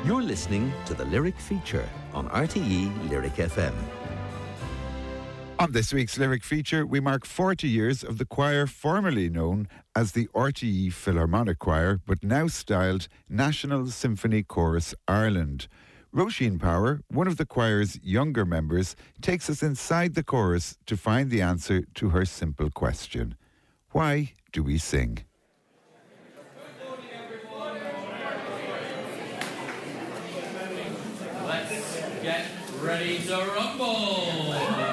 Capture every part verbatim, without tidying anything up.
You're listening to the Lyric Feature on R T E Lyric F M. On this week's Lyric Feature, we mark forty years of the choir formerly known as the R T E Philharmonic Choir, but now styled National Symphony Chorus Ireland. Roisin Power, one of the choir's younger members, takes us inside the chorus to find the answer to her simple question. Why do we sing? Let's get ready to rumble!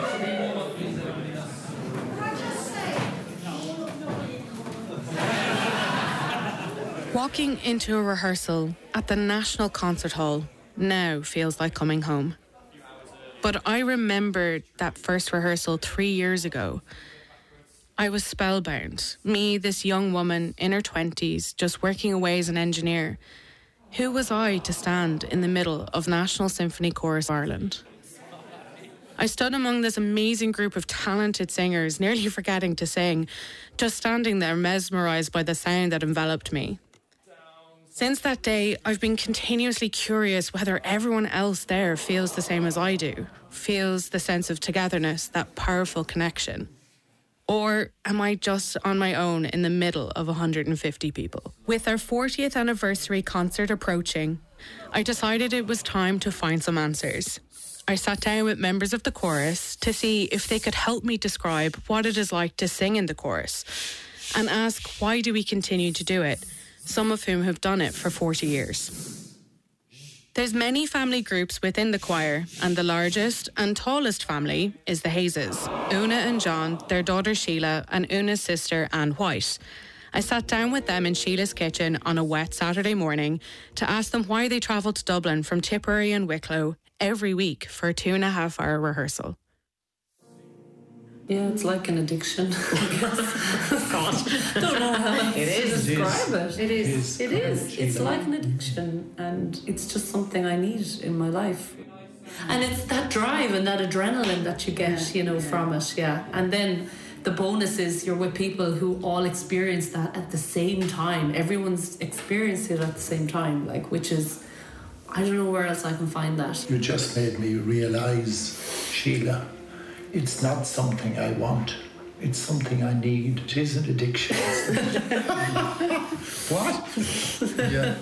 Walking into a rehearsal at the National Concert Hall now feels like coming home. But I remembered that first rehearsal three years ago. I was spellbound. Me, this young woman in her twenties, just working away as an engineer. Who was I to stand in the middle of National Symphony Chorus Ireland? I stood among this amazing group of talented singers, nearly forgetting to sing, just standing there mesmerised by the sound that enveloped me. Since that day, I've been continuously curious whether everyone else there feels the same as I do, feels the sense of togetherness, that powerful connection. Or am I just on my own in the middle of one hundred fifty people? With our fortieth anniversary concert approaching, I decided it was time to find some answers. I sat down with members of the chorus to see if they could help me describe what it is like to sing in the chorus and ask why do we continue to do it, some of whom have done it for forty years. There's many family groups within the choir, and the largest and tallest family is the Hayes. Una and John, their daughter Sheila, and Una's sister Anne White. I sat down with them in Sheila's kitchen on a wet Saturday morning to ask them why they travelled to Dublin from Tipperary and Wicklow every week for a two and a half hour rehearsal. Yeah, it's like an addiction. God, don't know how else it is. to describe it. It is. It is. It's like an addiction, and it's just something I need in my life. And it's that drive and that adrenaline that you get, you know, from it. Yeah, and then the bonus is you're with people who all experience that at the same time. Everyone's experienced it at the same time, like, which is, I don't know where else I can find that. You just made me realise, Sheila, it's not something I want. It's something I need. It is an addiction. What? Yeah.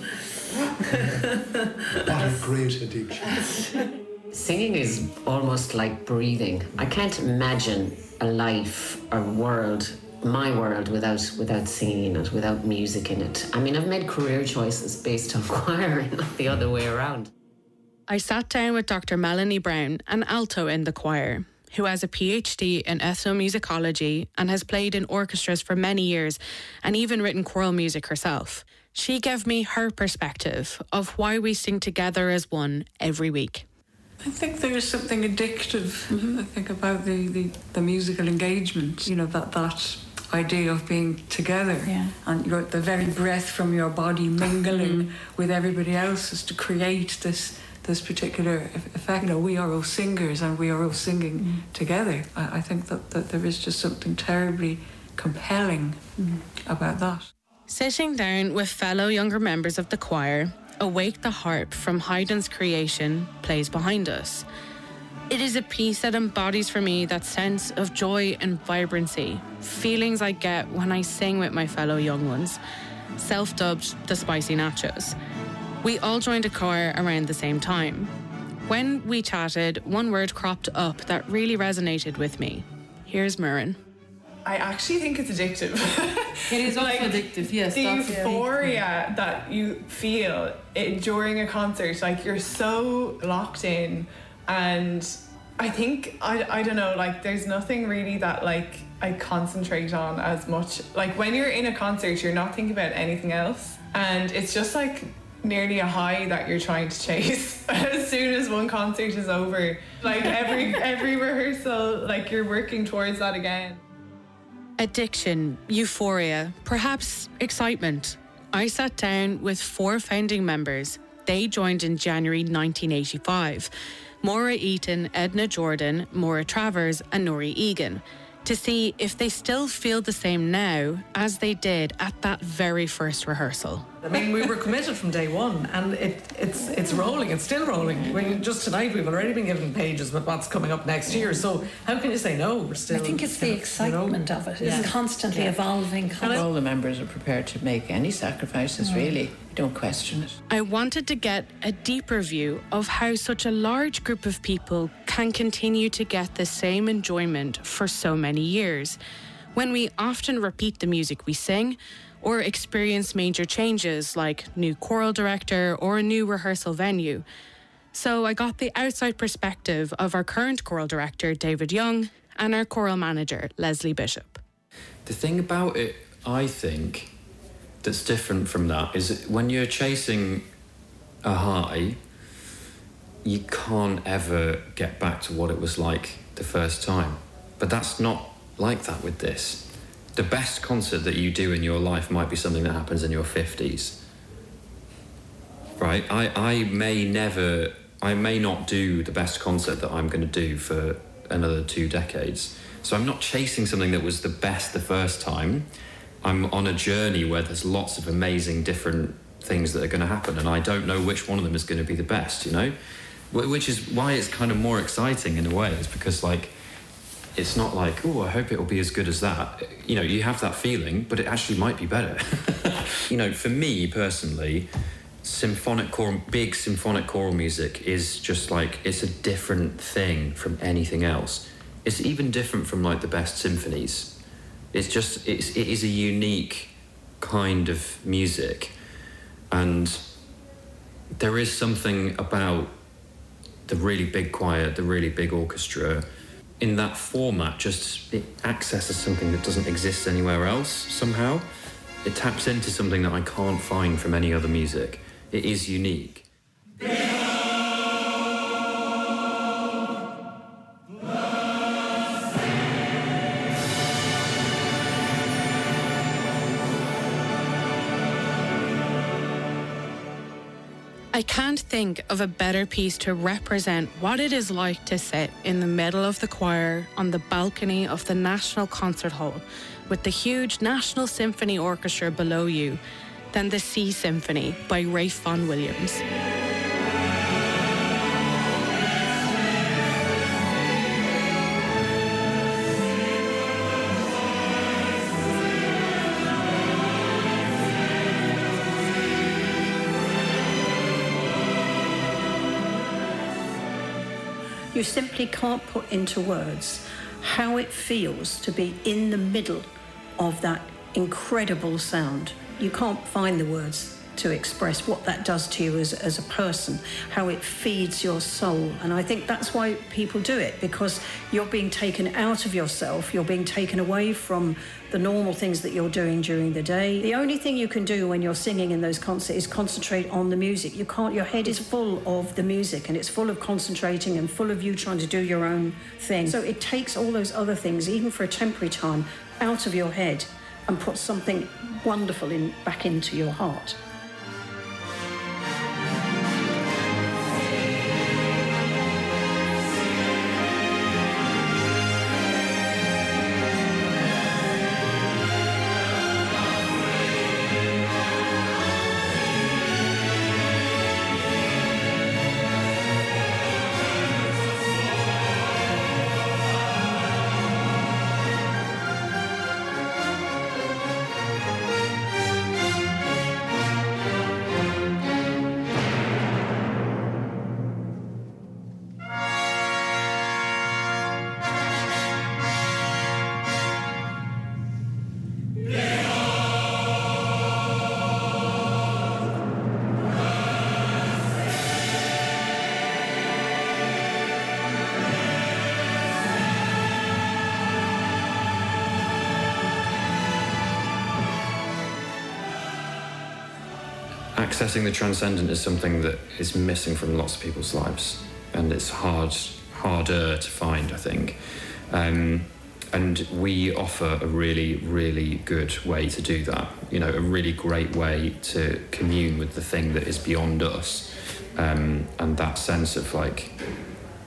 What a great addiction. Singing is almost like breathing. I can't imagine a life, a world, my world without without singing in it, without music in it. I mean, I've made career choices based on choiring, not the other way around. I sat down with Doctor Melanie Brown, an alto in the choir, who has a P H D in ethnomusicology and has played in orchestras for many years and even written choral music herself. She gave me her perspective of why we sing together as one every week. I think there is something addictive, mm-hmm. I think, about the, the, the musical engagement, you know, that, that idea of being together, yeah. and your, the very breath from your body mingling mm. with everybody else's to create this this particular effect. You know, we are all singers and we are all singing mm. together. I, I think that, that there is just something terribly compelling mm. about that. Sitting down with fellow younger members of the choir, Awake the Harp from Haydn's Creation plays behind us. It is a piece that embodies for me that sense of joy and vibrancy, feelings I get when I sing with my fellow young ones, self-dubbed the Spicy Nachos. We all joined a choir around the same time. When we chatted, one word cropped up that really resonated with me. Here's Muireann. I actually think it's addictive. It is also like, addictive, yes. The that's euphoria yeah. that you feel it, during a concert, like you're so locked in, and I think, I, I don't know, like there's nothing really that like I concentrate on as much. Like when you're in a concert, you're not thinking about anything else, and it's just like nearly a high that you're trying to chase as soon as one concert is over. Like every every rehearsal, like you're working towards that again. Addiction, euphoria, perhaps excitement. I sat down with four founding members. They joined in January nineteen eighty-five. Maura Eaton, Edna Jordan, Maura Travers and Nori Egan. to see if they still feel the same now as they did at that very first rehearsal. I mean, we were committed from day one, and it, it's it's rolling. It's still rolling. I mean, just tonight we've already been given pages with what's coming up next year. So how can you say no? We're still. I think it's the excitement you know, of it. It's yeah. constantly yeah. evolving. And all the members are prepared to make any sacrifices. Mm. Really, we don't question it. I wanted to get a deeper view of how such a large group of people can continue to get the same enjoyment for so many years, when we often repeat the music we sing, or experience major changes like new choral director or a new rehearsal venue. So I got the outside perspective of our current choral director, David Young, and our choral manager, Leslie Bishop. The thing about it, I think, that's different from that is when you're chasing a high, you can't ever get back to what it was like the first time. But that's not like that with this. The best concert that you do in your life might be something that happens in your fifties. Right? I, I may never, I may not do the best concert that I'm going to do for another two decades. So I'm not chasing something that was the best the first time. I'm on a journey where there's lots of amazing different things that are going to happen, and I don't know which one of them is going to be the best, you know? Which is why it's kind of more exciting in a way, is because, like, it's not like, oh, I hope it'll be as good as that. You know, you have that feeling, but it actually might be better. You know, for me personally, symphonic choral, big symphonic choral music is just like, it's a different thing from anything else. It's even different from like the best symphonies. It's just, it's, it is a unique kind of music. And there is something about the really big choir, the really big orchestra, in that format, just it accesses something that doesn't exist anywhere else somehow. It taps into something that I can't find from any other music. It is unique. I can't think of a better piece to represent what it is like to sit in the middle of the choir on the balcony of the National Concert Hall with the huge National Symphony Orchestra below you than the Sea Symphony by Ralph Vaughan Williams. You simply can't put into words how it feels to be in the middle of that incredible sound. You can't find the words to express what that does to you as, as a person, how it feeds your soul. And I think that's why people do it, because you're being taken out of yourself, you're being taken away from the normal things that you're doing during the day. The only thing you can do when you're singing in those concerts is concentrate on the music. You can't, your head is full of the music, and it's full of concentrating and full of you trying to do your own thing. So it takes all those other things, even for a temporary time, out of your head and puts something wonderful in back into your heart. Accessing the transcendent is something that is missing from lots of people's lives, and it's hard, harder to find, I think. Um, and we offer a really, really good way to do that. You know, a really great way to commune with the thing that is beyond us, um, and that sense of like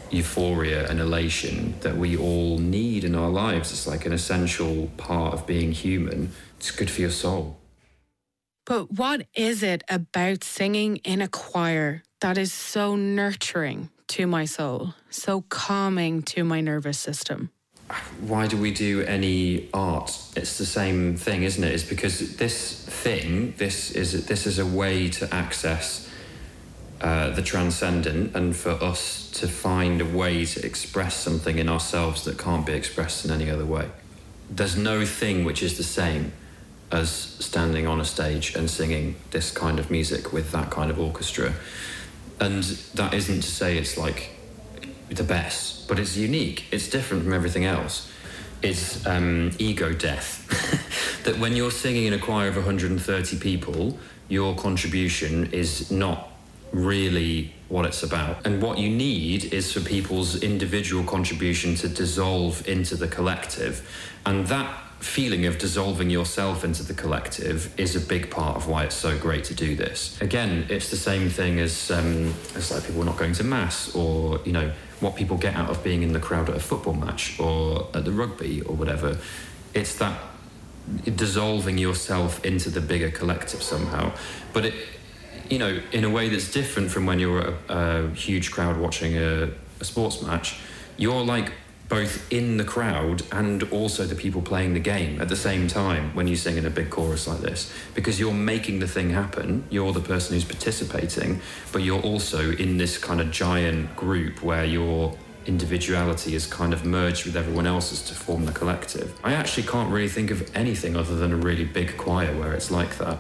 euphoria and elation that we all need in our lives. It's like an essential part of being human. It's good for your soul. But what is it about singing in a choir that is so nurturing to my soul, so calming to my nervous system? Why do we do any art? It's the same thing, isn't it? It's because this thing, this is this is a way to access uh, the transcendent, and for us to find a way to express something in ourselves that can't be expressed in any other way. There's no thing which is the same as standing on a stage and singing this kind of music with that kind of orchestra. And that isn't to say it's like the best, but it's unique. It's different from everything else. It's um, ego death. That when you're singing in a choir of one hundred thirty people, your contribution is not really what it's about. And what you need is for people's individual contribution to dissolve into the collective. And that feeling of dissolving yourself into the collective is a big part of why it's so great to do this. Again, it's the same thing as um, as like people not going to mass, or, you know, what people get out of being in the crowd at a football match or at the rugby or whatever. It's that dissolving yourself into the bigger collective somehow. But it, you know, in a way that's different from when you're at a, a huge crowd watching a, a sports match. You're like both in the crowd and also the people playing the game at the same time when you sing in a big chorus like this, because you're making the thing happen. You're the person who's participating, but you're also in this kind of giant group where your individuality is kind of merged with everyone else's to form the collective. I actually can't really think of anything other than a really big choir where it's like that.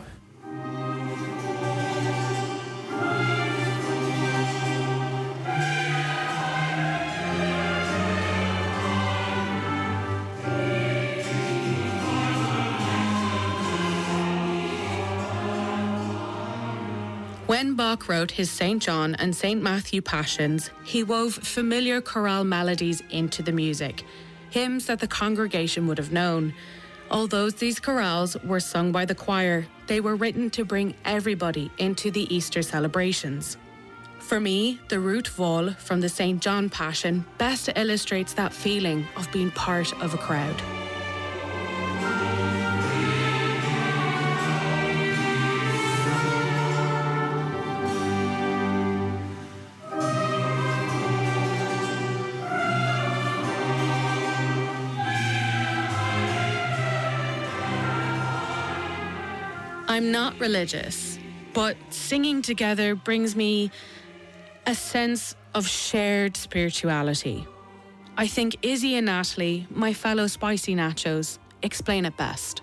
When Bach wrote his Saint John and Saint Matthew Passions, he wove familiar chorale melodies into the music, hymns that the congregation would have known. Although these chorales were sung by the choir, they were written to bring everybody into the Easter celebrations. For me, the root vol from the Saint John Passion best illustrates that feeling of being part of a crowd. I'm not religious, but singing together brings me a sense of shared spirituality. I think Izzy and Natalie, my fellow spicy nachos, explain it best.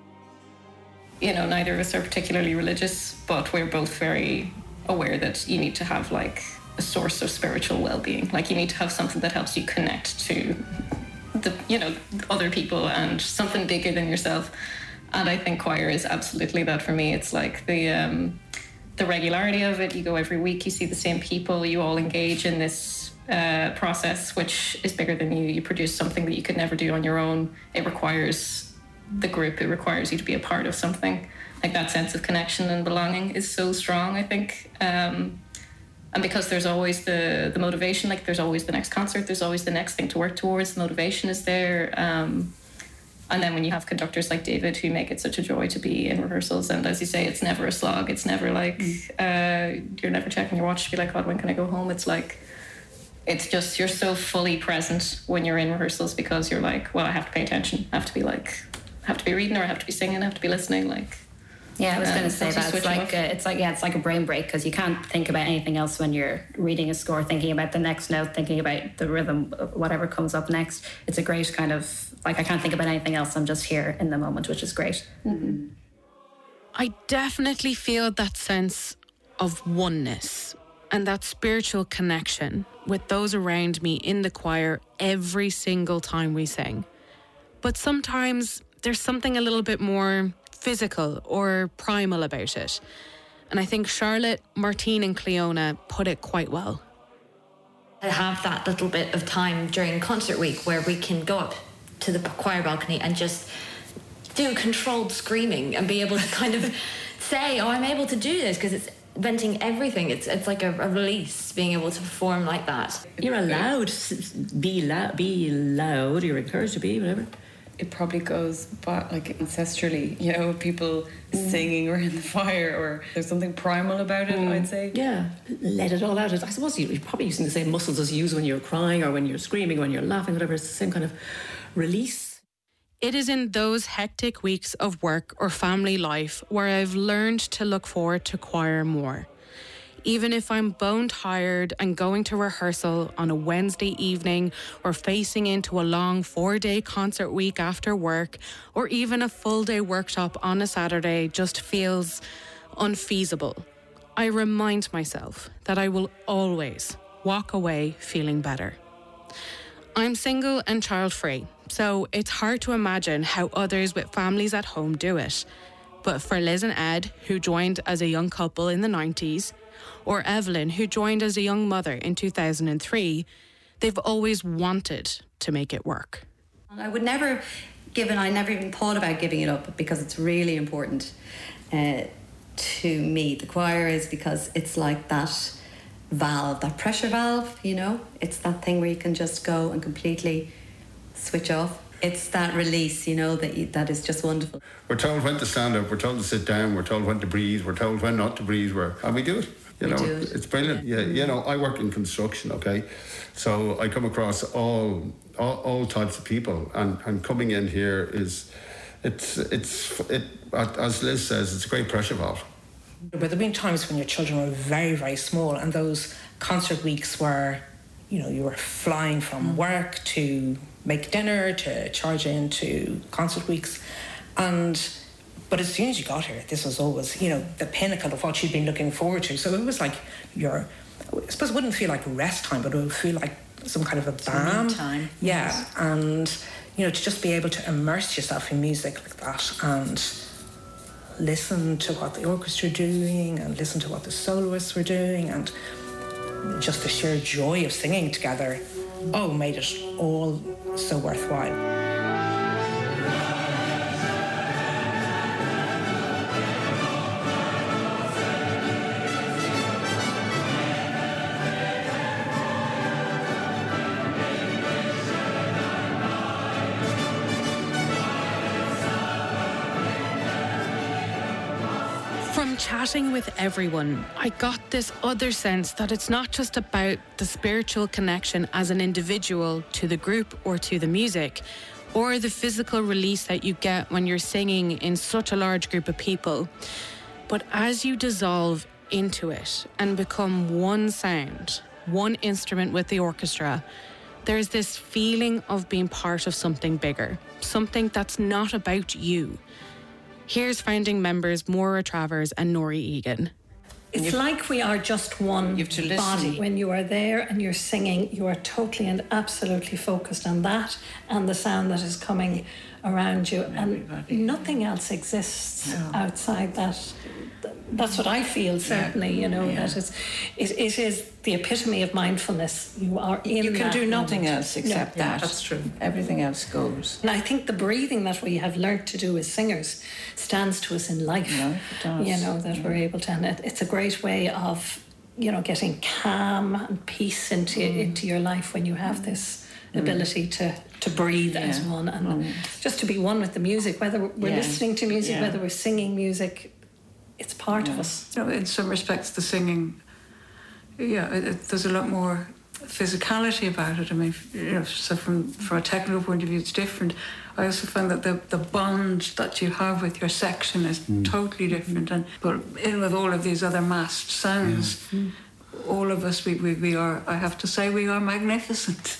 You know, neither of us are particularly religious, but we're both very aware that you need to have like a source of spiritual well-being. Like you need to have something that helps you connect to the, you know, other people and something bigger than yourself. And I think choir is absolutely that for me. It's like the um, the regularity of it. You go every week, you see the same people, you all engage in this uh, process, which is bigger than you. You produce something that you could never do on your own. It requires the group. It requires you to be a part of something. Like that sense of connection and belonging is so strong, I think. Um, and because there's always the, the motivation, like there's always the next concert, there's always the next thing to work towards. The motivation is there. Um, And then when you have conductors like David who make it such a joy to be in rehearsals, and as you say, it's never a slog. It's never like, mm. uh, you're never checking your watch to be like, God, when can I go home? It's like, it's just, you're so fully present when you're in rehearsals because you're like, well, I have to pay attention. I have to be like, I have to be reading or I have to be singing, I have to be listening. Like, yeah, I was um, going to say that. It's like, a, it's like, yeah, it's like a brain break because you can't think about anything else when you're reading a score, thinking about the next note, thinking about the rhythm, whatever comes up next. It's a great kind of, like, I can't think about anything else. I'm just here in the moment, which is great. Mm-hmm. I definitely feel that sense of oneness and that spiritual connection with those around me in the choir every single time we sing. But sometimes there's something a little bit more physical or primal about it. And I think Charlotte, Martine and Cleona put it quite well. I have that little bit of time during concert week where we can go up to the choir balcony and just do controlled screaming and be able to kind of say, oh, I'm able to do this, because it's venting everything. It's it's like a, a release, being able to perform like that. You're allowed to be loud, be loud, you're encouraged to be, whatever. It probably goes back like ancestrally, you know, people mm. singing around the fire, or there's something primal about it, mm. I'd say. Yeah, let it all out. I suppose you're probably using the same muscles as you use when you're crying or when you're screaming, when you're laughing, whatever. It's the same kind of release. It is in those hectic weeks of work or family life where I've learned to look forward to choir more. Even if I'm bone tired and going to rehearsal on a Wednesday evening, or facing into a long four-day concert week after work, or even a full-day workshop on a Saturday just feels unfeasible, I remind myself that I will always walk away feeling better. I'm single and child-free, so it's hard to imagine how others with families at home do it. But for Liz and Ed, who joined as a young couple in the nineties, or Evelyn, who joined as a young mother in two thousand three, they've always wanted to make it work. I would never give it, I never even thought about giving it up, because it's really important uh, to me. The choir is, because it's like that valve, that pressure valve, you know? It's that thing where you can just go and completely switch off. It's that release, you know, that you, that is just wonderful. We're told when to stand up, we're told to sit down, we're told when to breathe, we're told when not to breathe, we're, and we do it. You we know, do it. It's brilliant. Yeah, you know, I work in construction, okay? So I come across all all, all types of people, and, and coming in here is, it's, it's it as Liz says, it's a great pressure valve. But there have been times when your children were very, very small, and those concert weeks were, you know, you were flying from work to make dinner, to charge into concert weeks. And but as soon as you got here, this was always, you know, the pinnacle of what you'd been looking forward to. So it was like your, I suppose it wouldn't feel like rest time, but it would feel like some kind of a balm. Time. Yeah. Yes. And, you know, to just be able to immerse yourself in music like that and listen to what the orchestra are doing and listen to what the soloists were doing, and just the sheer joy of singing together, oh, made it all so worthwhile. From chatting with everyone, I got this other sense that it's not just about the spiritual connection as an individual to the group or to the music, or the physical release that you get when you're singing in such a large group of people. But as you dissolve into it and become one sound, one instrument with the orchestra, there's this feeling of being part of something bigger, something that's not about you. Here's founding members Maura Travers and Nori Egan. It's like we are just one You have to listen. body. When you are there and you're singing, you are totally and absolutely focused on that and the sound that is coming around you, and Everybody. nothing else exists No. outside that. That's what I feel, certainly, you know, Yeah. that it's, it, it is the epitome of mindfulness. You are in You can that do nothing moment. else except Yeah, that. that's true. Everything else goes. And I think the breathing that we have learnt to do as singers stands to us in life. No, it does. You know, that Yeah. we're able to, and it, it's a great way of, you know, getting calm and peace into Mm. into your life when you have this ability to, to breathe as Yeah. one, and Mm. just to be one with the music, whether we're Yeah. listening to music, Yeah. whether we're singing music, it's part of us. You know, in some respects, the singing, yeah, it, it, there's a lot more physicality about it. I mean, you know, so from from a technical point of view, it's different. I also find that the the bond that you have with your section is totally different. And but in with all of these other massed sounds, all of us, we, we we are. I have to say, we are magnificent.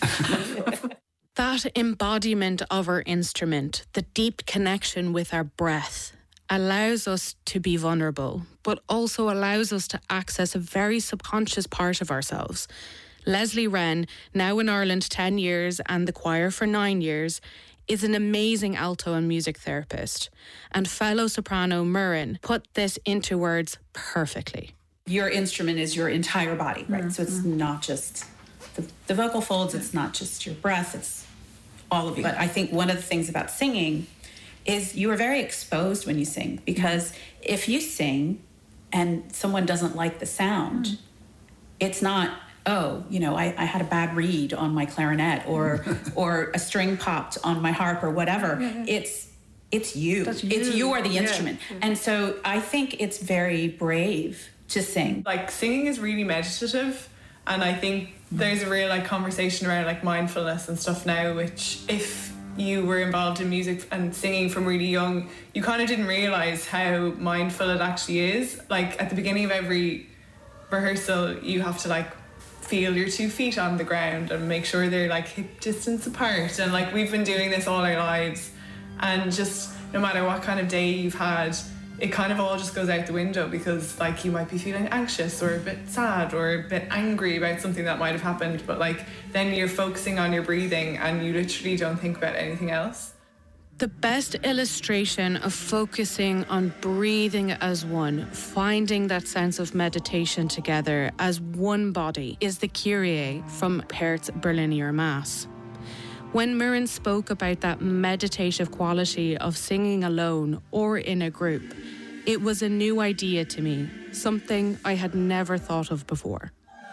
That embodiment of our instrument, the deep connection with our breath, allows us to be vulnerable, but also allows us to access a very subconscious part of ourselves. Leslie Wren, now in Ireland ten years and the choir for nine years, is an amazing alto and music therapist. And fellow soprano Murren put this into words perfectly. Your instrument is your entire body, right? Mm-hmm. So it's not just the, the vocal folds, it's not just your breath, it's all of you. But I think one of the things about singing is you are very exposed when you sing, because if you sing and someone doesn't like the sound, mm. it's not, oh, you know, I, I had a bad reed on my clarinet or or a string popped on my harp or whatever. Yeah. It's it's you. That's you. It's you are the Yeah. instrument. And so I think it's very brave to sing. Like singing is really meditative, and I think there's a real like conversation around like mindfulness and stuff now, which if you were involved in music and singing from really young, you kind of didn't realize how mindful it actually is. Like at the beginning of every rehearsal, you have to like feel your two feet on the ground and make sure they're like hip distance apart. And like we've been doing this all our lives, and just no matter what kind of day you've had, it kind of all just goes out the window, because like you might be feeling anxious or a bit sad or a bit angry about something that might have happened, but like then you're focusing on your breathing and you literally don't think about anything else. The best illustration of focusing on breathing as one, finding that sense of meditation together as one body, is the Kyrie from Perth's Berliner Mass. When Muireann spoke about that meditative quality of singing alone or in a group, it was a new idea to me, something I had never thought of before.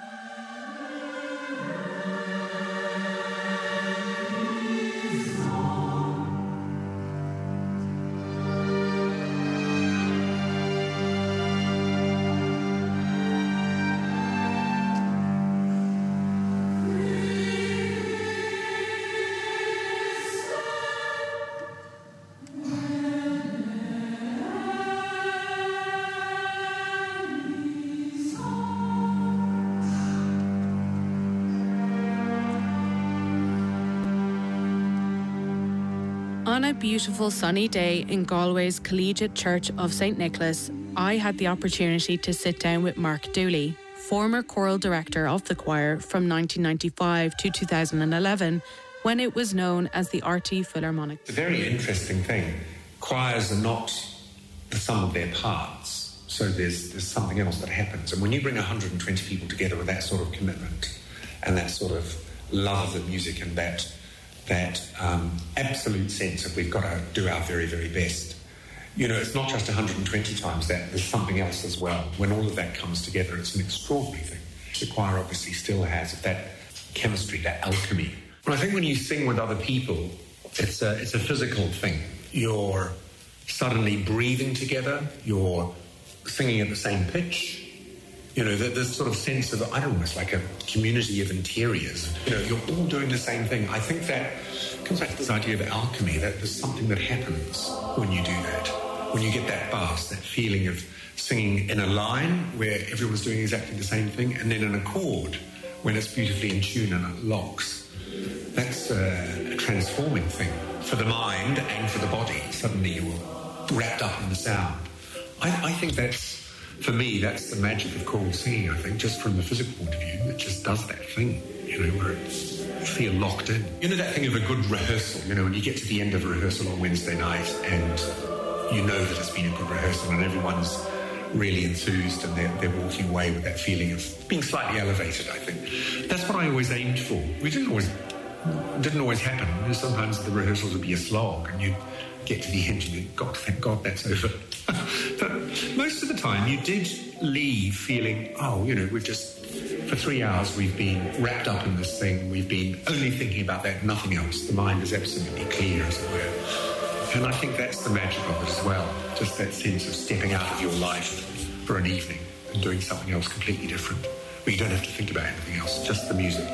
On a beautiful sunny day in Galway's Collegiate Church of Saint Nicholas, I had the opportunity to sit down with Mark Dooley, former choral director of the choir from nineteen ninety-five to two thousand eleven, when it was known as the R T Philharmonic. It's a very interesting thing. Choirs are not the sum of their parts, so there's, there's something else that happens. And when you bring one hundred twenty people together with that sort of commitment and that sort of love of the music and that that um, absolute sense of we've got to do our very, very best. You know, it's not just one hundred twenty times that, there's something else as well. When all of that comes together, it's an extraordinary thing. The choir obviously still has that chemistry, that alchemy. But I think when you sing with other people, it's a, it's a physical thing. You're suddenly breathing together, you're singing at the same pitch. You know, there's sort of sense of, I don't know, it's like a community of interiors. You know, you're all doing the same thing. I think that comes back to this idea of alchemy, that there's something that happens when you do that. When you get that buzz, that feeling of singing in a line where everyone's doing exactly the same thing, and then an accord when it's beautifully in tune and it locks. That's a, a transforming thing for the mind and for the body. Suddenly you're wrapped up in the sound. I, I think that's, for me, that's the magic of choral singing, I think, just from the physical point of view. It just does that thing, you know, where it's, you feel locked in. You know that thing of a good rehearsal, you know, when you get to the end of a rehearsal on Wednesday night and you know that it's been a good rehearsal and everyone's really enthused and they're, they're walking away with that feeling of being slightly elevated, I think. That's what I always aimed for. We didn't always, didn't always happen. Sometimes the rehearsals would be a slog and you'd get to the end and you think, God, thank God that's over. But most of the time you did leave feeling, oh, you know, we've just, for three hours we've been wrapped up in this thing, we've been only thinking about that, nothing else. The mind is absolutely clear, as it were. And I think that's the magic of it as well, just that sense of stepping out of your life for an evening and doing something else completely different, where you don't have to think about anything else, just the music.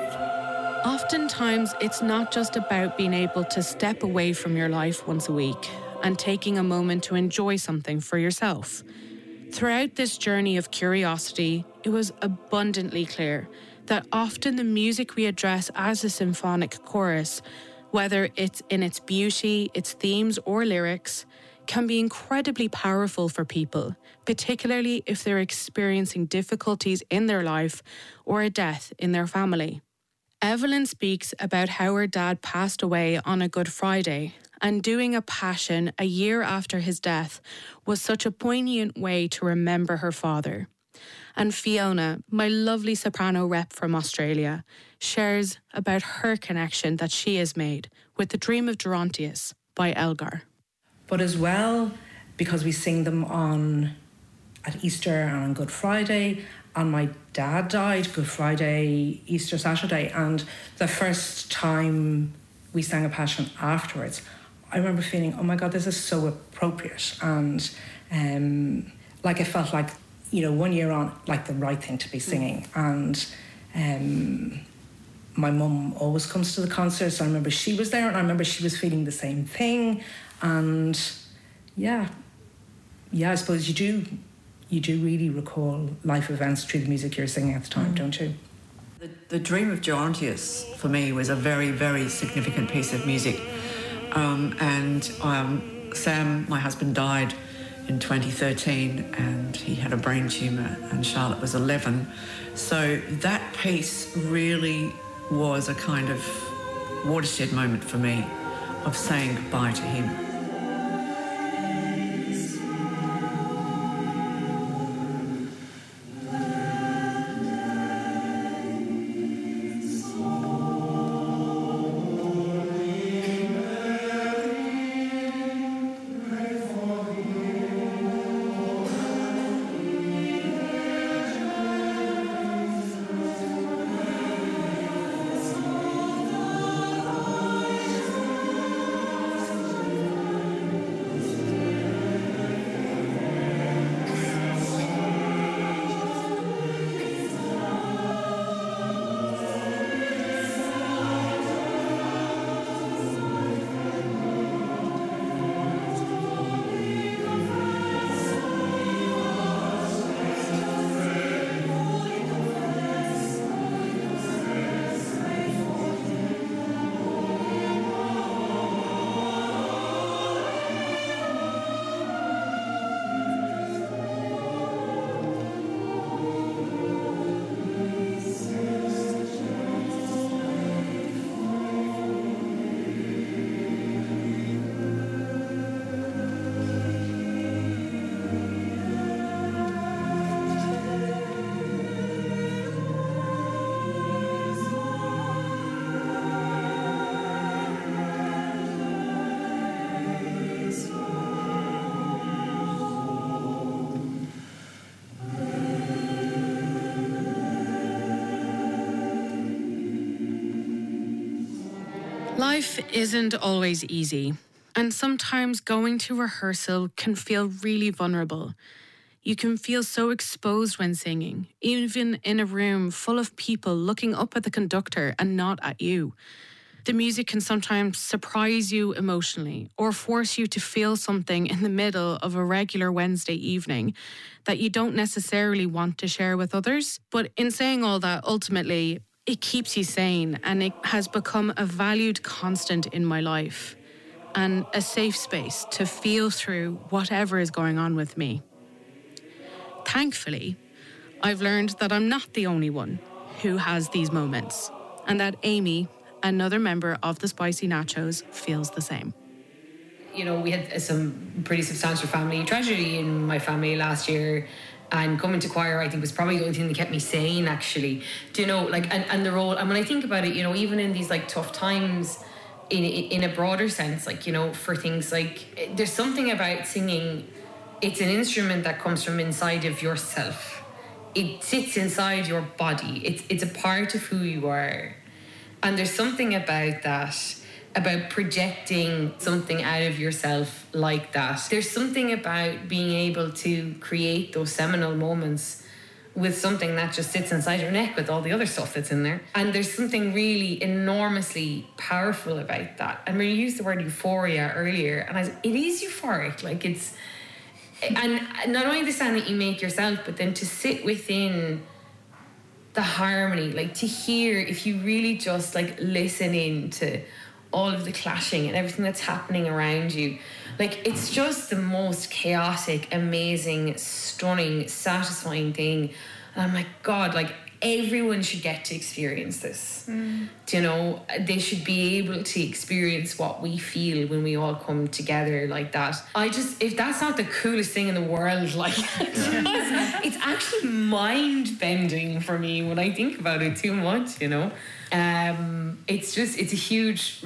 Oftentimes, it's not just about being able to step away from your life once a week and taking a moment to enjoy something for yourself. Throughout this journey of curiosity, it was abundantly clear that often the music we address as a symphonic chorus, whether it's in its beauty, its themes or lyrics, can be incredibly powerful for people, particularly if they're experiencing difficulties in their life or a death in their family. Evelyn speaks about how her dad passed away on a Good Friday, and doing a Passion a year after his death was such a poignant way to remember her father. And Fiona, my lovely soprano rep from Australia, shares about her connection that she has made with The Dream of Gerontius by Elgar. But as well, because we sing them on at Easter and on Good Friday, and my dad died Good Friday, Easter Saturday, and the first time we sang a Passion afterwards, I remember feeling, oh my God, this is so appropriate, and um, like it felt like, you know, one year on, like the right thing to be singing. And um, my mum always comes to the concerts. I remember she was there, and I remember she was feeling the same thing. And yeah, yeah, I suppose you do, you do really recall life events through the music you're singing at the time, mm. don't you? The, the Dream of Gerontius, for me, was a very, very significant piece of music. Um, and um, Sam, my husband, died in twenty thirteen, and he had a brain tumour, and Charlotte was eleven. So that piece really was a kind of watershed moment for me of saying goodbye to him. Life isn't always easy, and sometimes going to rehearsal can feel really vulnerable. You can feel so exposed when singing, even in a room full of people looking up at the conductor and not at you. The music can sometimes surprise you emotionally or force you to feel something in the middle of a regular Wednesday evening that you don't necessarily want to share with others. But in saying all that, ultimately, it keeps you sane, and it has become a valued constant in my life and a safe space to feel through whatever is going on with me. Thankfully, I've learned that I'm not the only one who has these moments, and that Amy, another member of the Spicy Nachos, feels the same. You know, we had some pretty substantial family tragedy in my family last year. And coming to choir, I think, was probably the only thing that kept me sane, actually. Do you know, like, and, and the role, and when I think about it, you know, even in these, like, tough times, in, in a broader sense, like, you know, for things like, there's something about singing, it's an instrument that comes from inside of yourself. It sits inside your body. It's, it's a part of who you are. And there's something about that, about projecting something out of yourself like that. There's something about being able to create those seminal moments with something that just sits inside your neck with all the other stuff that's in there. And there's something really enormously powerful about that. And we used the word euphoria earlier, and I was, it is euphoric. Like, it's, and not only the sound that you make yourself, but then to sit within the harmony, like to hear, if you really just like listen in to all of the clashing and everything that's happening around you. Like, it's just the most chaotic, amazing, stunning, satisfying thing. And I'm like, God, like, everyone should get to experience this. Mm. Do you know? They should be able to experience what we feel when we all come together like that. I just, if that's not the coolest thing in the world, like, it's, it's actually mind-bending for me when I think about it too much, you know? Um, it's just, it's a huge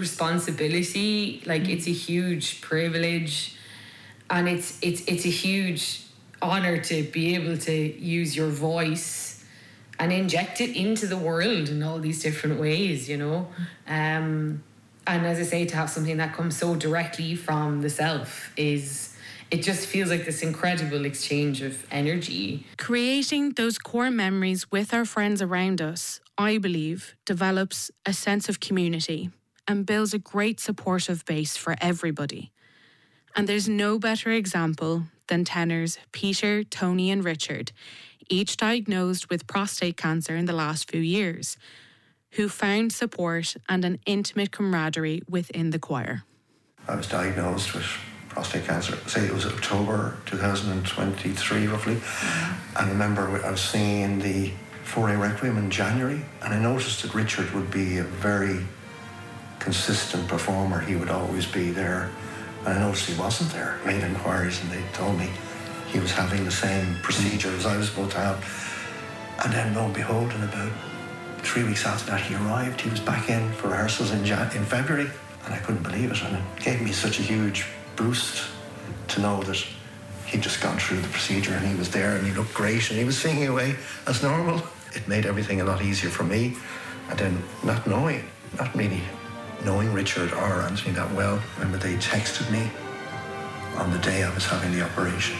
responsibility, like, it's a huge privilege, and it's it's it's a huge honour to be able to use your voice and inject it into the world in all these different ways, you know. Um, and as I say, to have something that comes so directly from the self is, it just feels like this incredible exchange of energy. Creating those core memories with our friends around us, I believe, develops a sense of community and builds a great supportive base for everybody. And there's no better example than tenors Peter, Tony and Richard, each diagnosed with prostate cancer in the last few years, who found support and an intimate camaraderie within the choir. I was diagnosed with prostate cancer, say it was October two thousand twenty-three roughly. Mm-hmm. I remember I was singing the Four A Requiem in January, and I noticed that Richard would be a very consistent performer. He would always be there. And I noticed he wasn't there. I made inquiries and they told me he was having the same procedure as I was supposed to have. And then lo and behold, in about three weeks after that he arrived. He was back in for rehearsals in, Jan- in February, and I couldn't believe it. And it gave me such a huge boost to know that he'd just gone through the procedure and he was there and he looked great and he was singing away as normal. It made everything a lot easier for me. And then not knowing, not really knowing Richard or Anthony that well, remember they texted me on the day I was having the operation.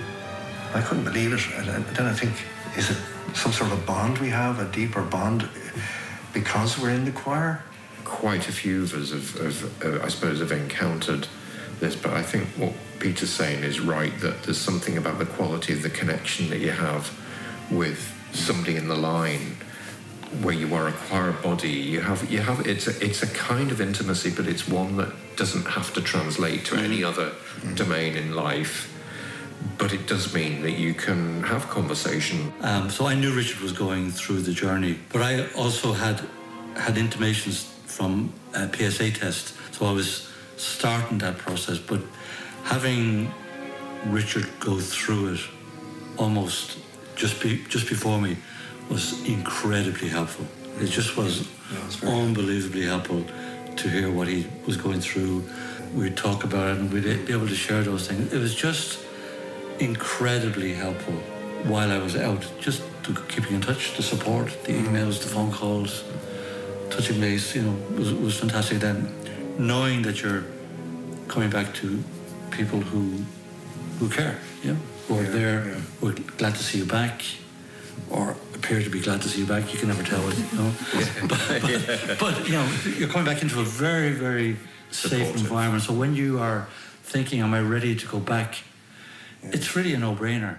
I couldn't believe it. And then I think, is it some sort of a bond we have, a deeper bond because we're in the choir? Quite a few of us have, have uh, I suppose, have encountered this, but I think what Peter's saying is right, that there's something about the quality of the connection that you have with somebody in the line where you are a choir body. You have, you have. It's a, it's a kind of intimacy, but it's one that doesn't have to translate to any other mm. domain in life. But it does mean that you can have conversation. Um, so I knew Richard was going through the journey, but I also had had intimations from a P S A test. So I was starting that process, but having Richard go through it almost just be, just before me was incredibly helpful. It just was yeah, unbelievably helpful to hear what he was going through. We'd talk about it and we'd be able to share those things. It was just incredibly helpful while I was out, just to keeping in touch, the support, the emails, the phone calls, touching base, you know, was, was fantastic. Then knowing that you're coming back to people who who care, you know, who are yeah, there, yeah. who are glad to see you back, or appear to be glad to see you back. You can never tell it, you know. Yeah. But, but, but, you know, you're coming back into a very, very safe Supportive. environment. So when you are thinking, am I ready to go back? Yeah. It's really a no-brainer.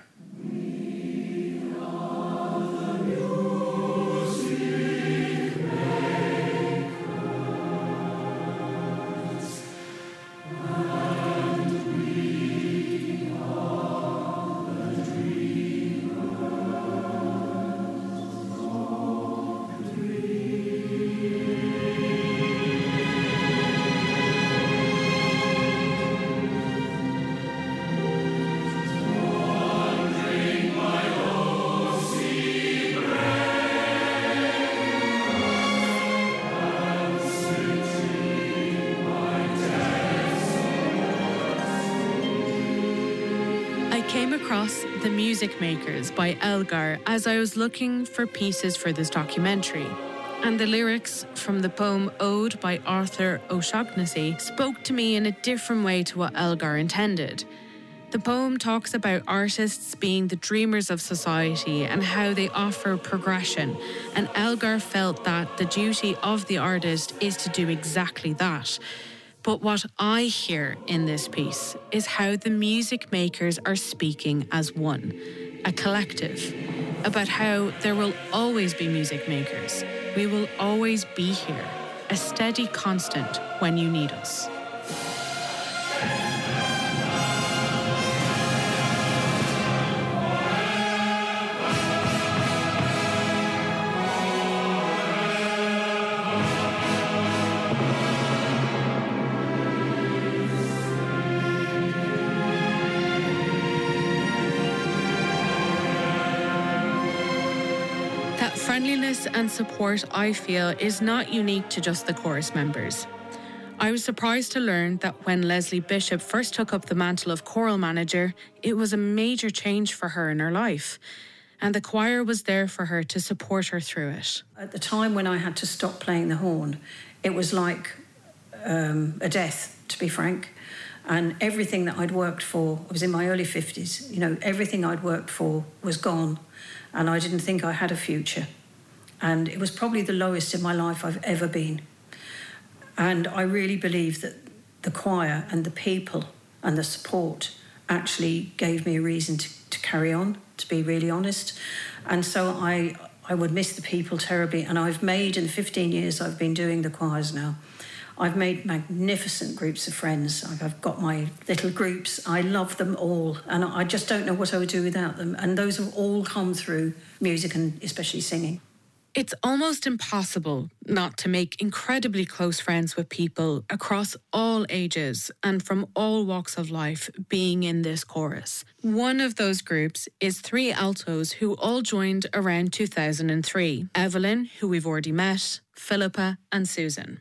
The Music Makers by Elgar as I was looking for pieces for this documentary, and the lyrics from the poem Ode by Arthur O'Shaughnessy spoke to me in a different way to what Elgar intended. The poem talks about artists being the dreamers of society and how they offer progression, and Elgar felt that the duty of the artist is to do exactly that. But what I hear in this piece is how the music makers are speaking as one, a collective, about how there will always be music makers. We will always be here, a steady constant when you need us. Friendliness and support, I feel, is not unique to just the chorus members. I was surprised to learn that when Leslie Bishop first took up the mantle of choral manager, it was a major change for her in her life. And the choir was there for her to support her through it. At the time when I had to stop playing the horn, it was like um, a death, to be frank. And everything that I'd worked for, I was in my early fifties, you know, everything I'd worked for was gone. And I didn't think I had a future. And it was probably the lowest in my life I've ever been. And I really believe that the choir and the people and the support actually gave me a reason to, to carry on, to be really honest. And so I I would miss the people terribly. And I've made, in the fifteen years I've been doing the choirs now, I've made magnificent groups of friends. I've got my little groups. I love them all. And I just don't know what I would do without them. And those have all come through music and especially singing. It's almost impossible not to make incredibly close friends with people across all ages and from all walks of life being in this chorus. One of those groups is three altos who all joined around two thousand three. Evelyn, who we've already met, Philippa and Susan.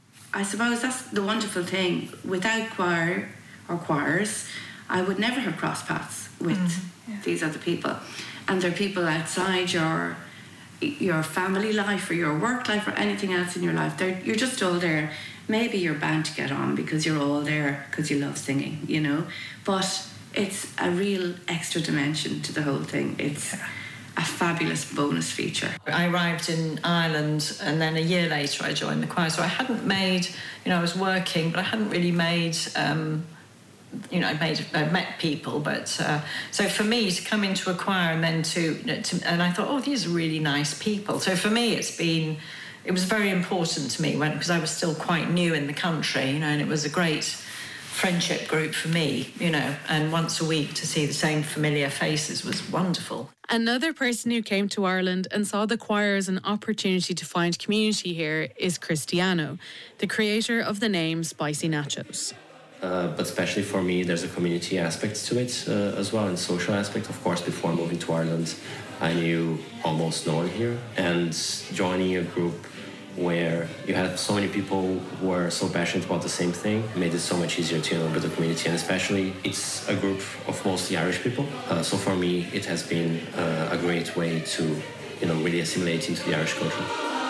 I suppose that's the wonderful thing. Without choir or choirs, I would never have crossed paths with mm, yeah. these other people. And they're people outside your your family life or your work life or anything else in your life. They're, you're just all there. Maybe you're bound to get on because you're all there because you love singing, you know. But it's a real extra dimension to the whole thing. It's yeah. a fabulous bonus feature. I arrived in Ireland and then a year later I joined the choir. So I hadn't made, you know, I was working, but I hadn't really made... Um, you know, I made, I met people, but uh, so for me to come into a choir and then to, you know, to, and I thought, oh, these are really nice people. So for me, it's been, it was very important to me when, because I was still quite new in the country, you know, and it was a great friendship group for me, you know, and once a week to see the same familiar faces was wonderful. Another person who came to Ireland and saw the choir as an opportunity to find community here is Cristiano, the creator of the name Spicy Nachos. Uh, but especially for me, there's a community aspect to it uh, as well, and social aspect. Of course, before moving to Ireland, I knew almost no one here. And joining a group where you have so many people who are so passionate about the same thing made it so much easier to know about the community. And especially, it's a group of mostly Irish people. Uh, so for me, it has been uh, a great way to, you know, really assimilate into the Irish culture.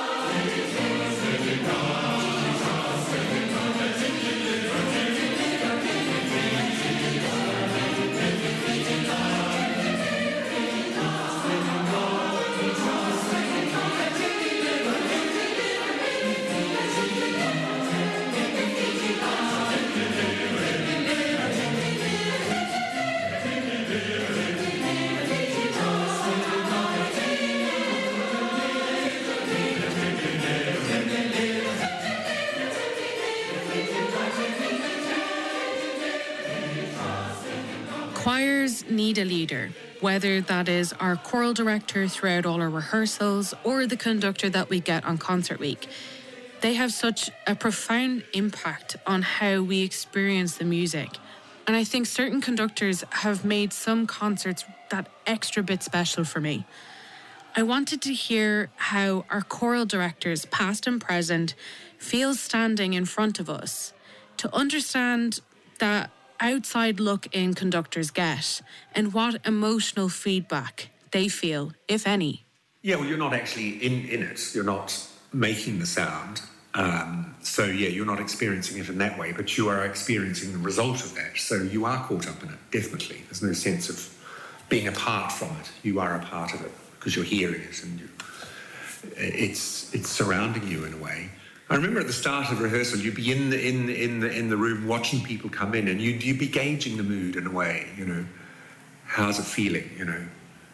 Choirs need a leader, whether that is our choral director throughout all our rehearsals or the conductor that we get on concert week. They have such a profound impact on how we experience the music. And I think certain conductors have made some concerts that extra bit special for me. I wanted to hear how our choral directors, past and present, feel standing in front of us, to understand that outside look in conductors get and what emotional feedback they feel, if any. Yeah, well, you're not actually in, in it. You're not making the sound. Um, so, yeah, you're not experiencing it in that way, but you are experiencing the result of that. So you are caught up in it, definitely. There's no sense of being apart from it. You are a part of it because you're hearing it and you, it's it's surrounding you in a way. I remember at the start of rehearsal, you'd be in the in in the in the room watching people come in, and you'd you'd be gauging the mood in a way. You know, how's it feeling? You know,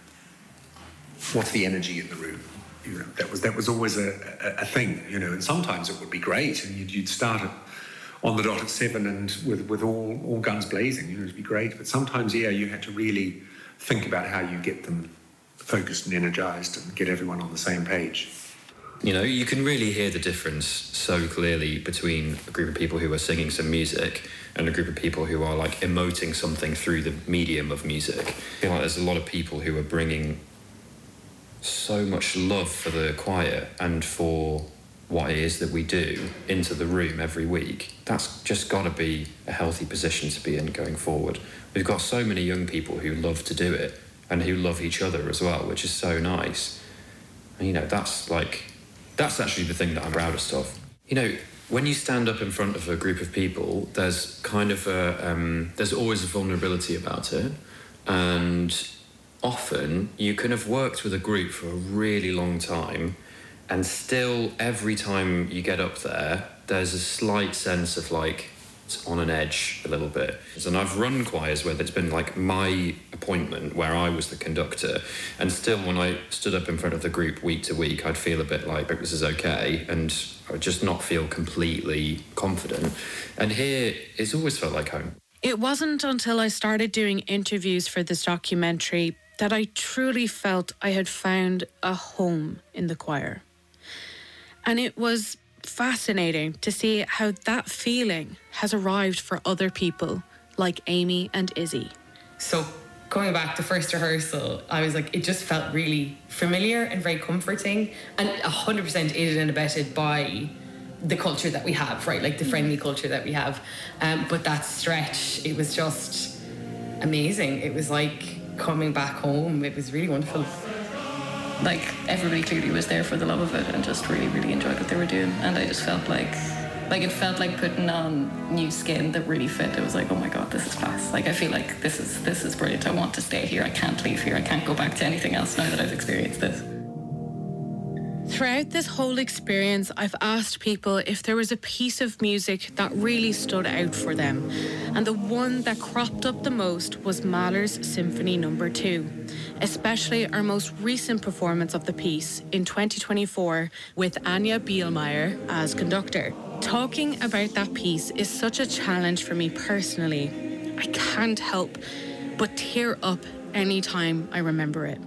what's the energy in the room? You know, that was that was always a, a, a thing. You know, and sometimes it would be great, and you'd you'd start it on the dot at seven, and with with all all guns blazing. You know, it'd be great. But sometimes, yeah, you had to really think about how you get them focused and energised, and get everyone on the same page. You know, you can really hear the difference so clearly between a group of people who are singing some music and a group of people who are like emoting something through the medium of music. I feel like there's a lot of people who are bringing so much love for the choir and for what it is that we do into the room every week, that's just got to be a healthy position to be in going forward. We've got so many young people who love to do it and who love each other as well, which is so nice. And, you know, that's like, that's actually the thing that I'm proudest of. You know, when you stand up in front of a group of people, there's kind of a, um, there's always a vulnerability about it. And often you can have worked with a group for a really long time, and still every time you get up there, there's a slight sense of like, it's on an edge a little bit. And I've run choirs where it's been like my appointment where I was the conductor, and still when I stood up in front of the group week to week, I'd feel a bit like this is okay, and I would just not feel completely confident. And here, it's always felt like home. It wasn't until I started doing interviews for this documentary that I truly felt I had found a home in the choir. And it was fascinating to see how that feeling has arrived for other people like Amy and Izzy. So coming back to first rehearsal, I was like, it just felt really familiar and very comforting, and one hundred percent aided and abetted by the culture that we have, right? Like the friendly culture that we have. Um, but that stretch, it was just amazing. It was like coming back home. It was really wonderful. Like, everybody clearly was there for the love of it and just really, really enjoyed what they were doing. And I just felt like, like it felt like putting on new skin that really fit. It was like, oh my God, this is class. Like, I feel like this is this is brilliant. I want to stay here. I can't leave here. I can't go back to anything else now that I've experienced this. Throughout this whole experience, I've asked people if there was a piece of music that really stood out for them. And the one that cropped up the most was Mahler's Symphony Number two, especially our most recent performance of the piece in twenty twenty-four with Anja Bielmeier as conductor. Talking about that piece is such a challenge for me personally. I can't help but tear up anytime I remember it.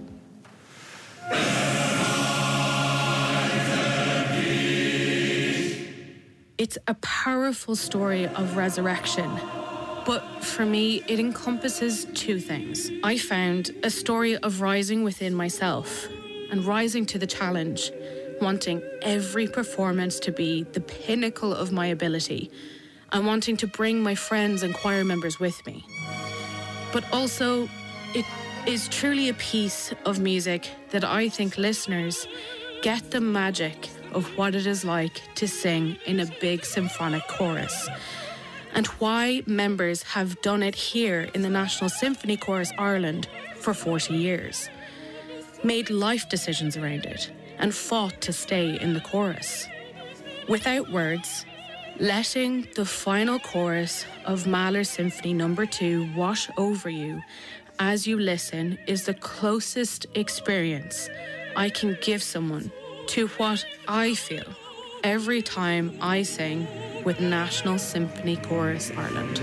It's a powerful story of resurrection, but for me, it encompasses two things. I found a story of rising within myself and rising to the challenge, wanting every performance to be the pinnacle of my ability and wanting to bring my friends and choir members with me. But also, it is truly a piece of music that I think listeners get the magic of what it is like to sing in a big symphonic chorus, and why members have done it here in the National Symphony Chorus Ireland for forty years, made life decisions around it, and fought to stay in the chorus. Without words, letting the final chorus of Mahler's Symphony Number two wash over you as you listen is the closest experience I can give someone to what I feel every time I sing with National Symphony Chorus Ireland.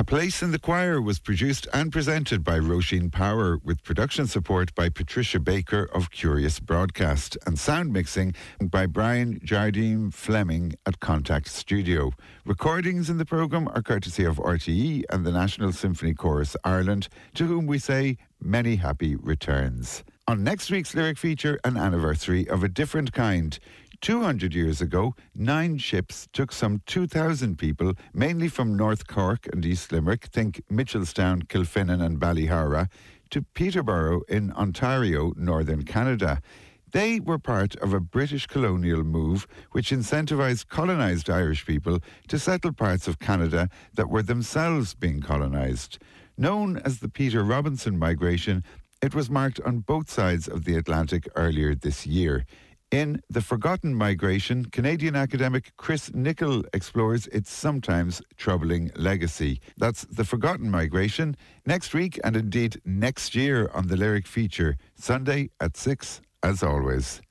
Place in the Choir was produced and presented by Roisin Power, with production support by Patricia Baker of Curious Broadcast and sound mixing by Brian Jardine Fleming at Contact Studio. Recordings in the programme are courtesy of R T E and the National Symphony Chorus Ireland, to whom we say many happy returns. On next week's Lyric Feature, an anniversary of a different kind. two hundred years ago, nine ships took some two thousand people, mainly from North Cork and East Limerick, think Mitchelstown, Kilfinnan and Ballyhara, to Peterborough in Ontario, northern Canada. They were part of a British colonial move which incentivised colonised Irish people to settle parts of Canada that were themselves being colonised. Known as the Peter Robinson Migration, it was marked on both sides of the Atlantic earlier this year. In The Forgotten Migration, Canadian academic Chris Nicholl explores its sometimes troubling legacy. That's The Forgotten Migration, next week and indeed next year on the Lyric Feature, Sunday at six, as always.